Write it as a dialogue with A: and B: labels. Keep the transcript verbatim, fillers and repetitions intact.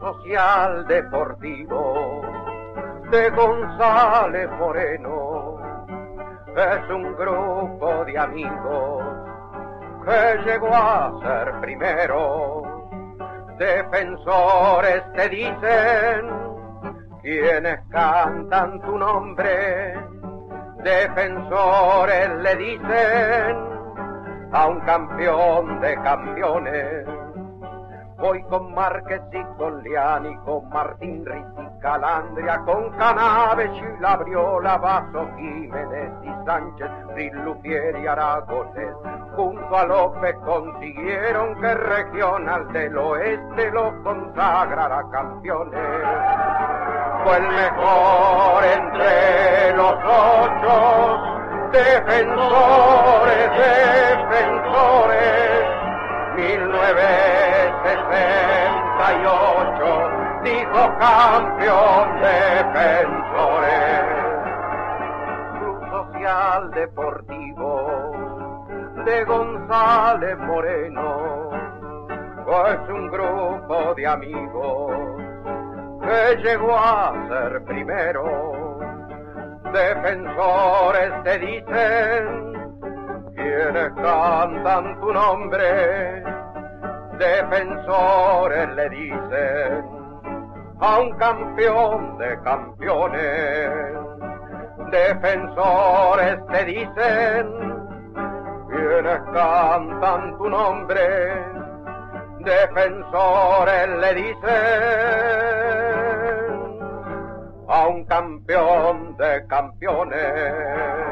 A: Social Deportivo de González Moreno es un grupo de amigos que llegó a ser primero. Defensores te dicen quienes cantan tu nombre, defensores le dicen a un campeón de campeones. Voy con Márquez y con Leani, con Martín Rizzi, Calandria, con Canaves y Labriola, Vaso, Jiménez y Sánchez, Rilupier y Aragonés. Junto a López consiguieron que Regional del Oeste los consagrara campeones. Fue el mejor entre los ocho, defensores, defensores, mil novecientos sesenta y ocho, dijo campeón defensores. Club Social Deportivo de González Moreno es un grupo de amigos que llegó a ser primero. Defensores te dicen quienes cantan tu nombre, defensores le dicen a un campeón de campeones. Defensores te dicen quienes cantan tu nombre, defensores le dicen a un campeón de campeones.